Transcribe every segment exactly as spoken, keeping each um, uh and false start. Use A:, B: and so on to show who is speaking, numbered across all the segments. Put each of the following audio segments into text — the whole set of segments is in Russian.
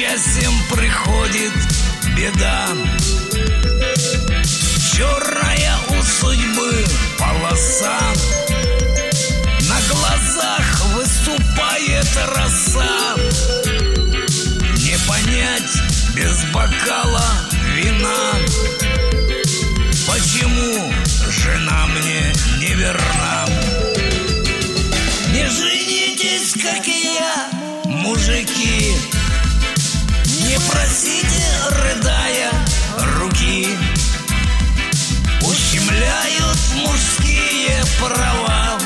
A: несчастьем приходит беда. Черная у судьбы полоса, на глазах выступает роса. Не понять без бокала вина, почему жена мне не верна. Не женитесь, как и я, мужики, не просите, рыдая, руки. Ущемляют мужские права,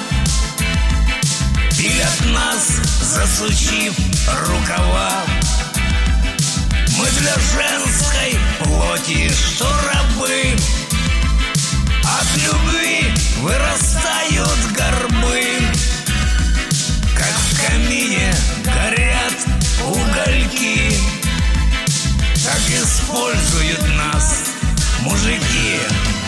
A: пилят нас, засучив рукава. Мы для женской плоти, что рабы, от любви вырастают горбы. Как в камине горят угольки, так используют нас мужики.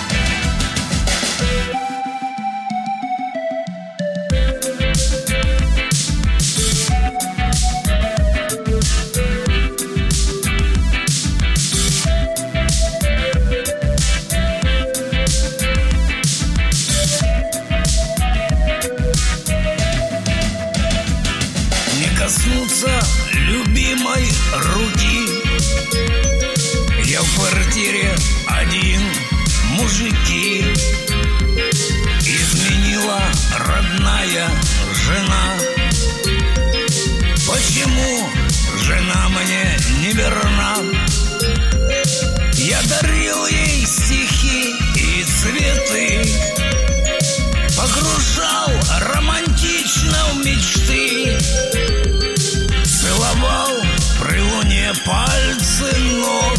A: Коснуться любимой руки, я в квартире один, мужики. Изменила родная жена, почему жена мне не верна? Я дарил ей стихи и цветы, погружал романтично в мечты, целовал при луне пальцы ног.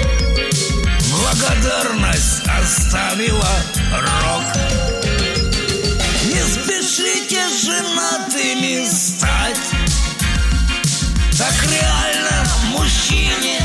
A: Благодарность оставила рок. Не спешите женатыми стать, так реально мужчине